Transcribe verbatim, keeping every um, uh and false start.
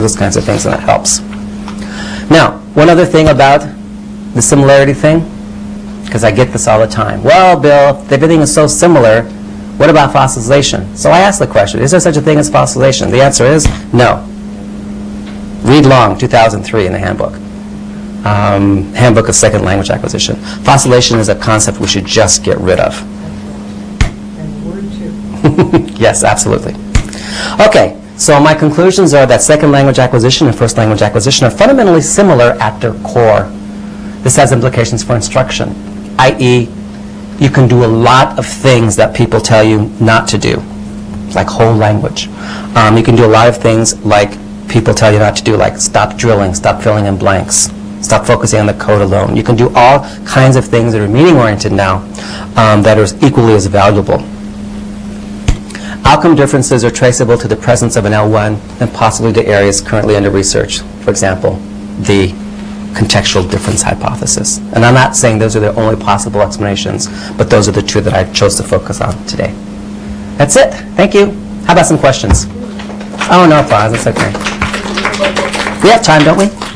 those kinds of things, and that helps. Now, one other thing about the similarity thing, because I get this all the time. Well, Bill, if everything is so similar, what about fossilization? So I ask the question, is there such a thing as fossilization? The answer is no. Read Long, two thousand three, in the handbook. Um, Handbook of Second Language Acquisition. Fossilization is a concept we should just get rid of. And word too. Yes, absolutely. Okay, so my conclusions are that second language acquisition and first language acquisition are fundamentally similar at their core. This has implications for instruction, that is, you can do a lot of things that people tell you not to do, like whole language. Um, you can do a lot of things like people tell you not to do, like stop drilling, stop filling in blanks, stop focusing on the code alone. You can do all kinds of things that are meaning-oriented now um, that are equally as valuable. Outcome differences are traceable to the presence of an L one and possibly to areas currently under research. For example, the contextual difference hypothesis. And I'm not saying those are the only possible explanations, but those are the two that I chose to focus on today. That's it. Thank you. How about some questions? Oh, no, pause. It's okay. We have time, don't we?